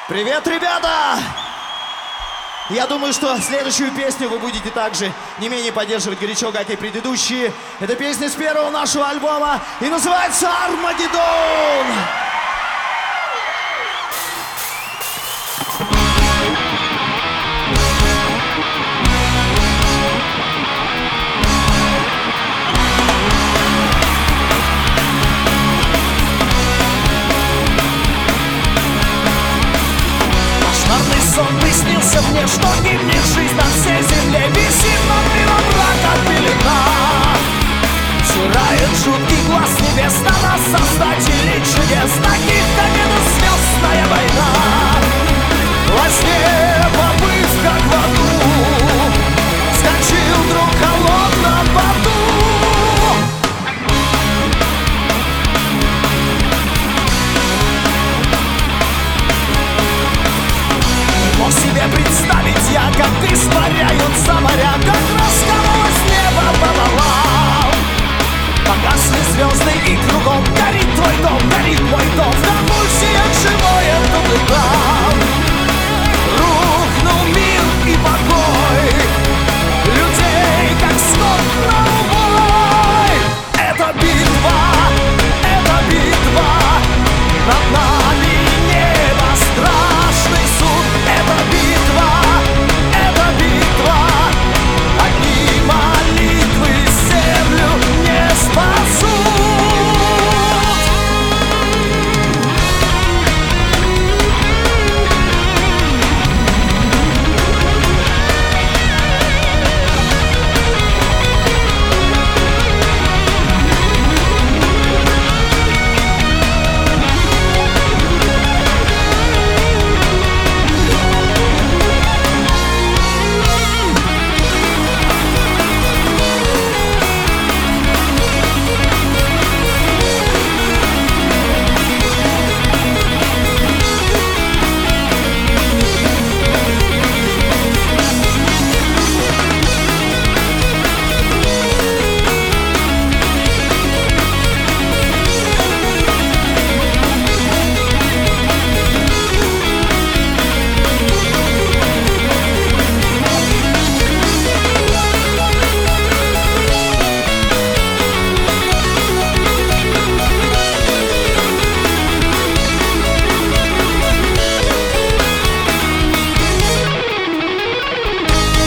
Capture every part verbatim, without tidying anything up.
Привет, ребята! Я думаю, что следующую песню вы будете также не менее поддерживать горячо, как и предыдущие. Это песня с первого нашего альбома и называется «Армагеддон». Сон приснился мне, что гибнет жизнь на всей земле. Висит над миром мрака пелена. Взирает жуткий глаз небес на нас, создатели чудес. Таких победа звездная война. Во сне поплыв как в аду, вскочил вдруг в холодном поту. Мог себе представить я, как испаряются моря, как раскололось небо пополам. Погасли звезды и кругом горит твой дом, горит мой дом. В конвульсиях живое тут и там. Рухнул мир и покой, людей как скот на убой. Это битва, это битва, над нами небо, страшный суд. Это битва, это битва, одни молитвы землю не спасут.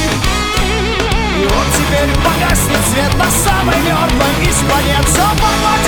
Теперь погаснет свет на самой мертвой из планет. Все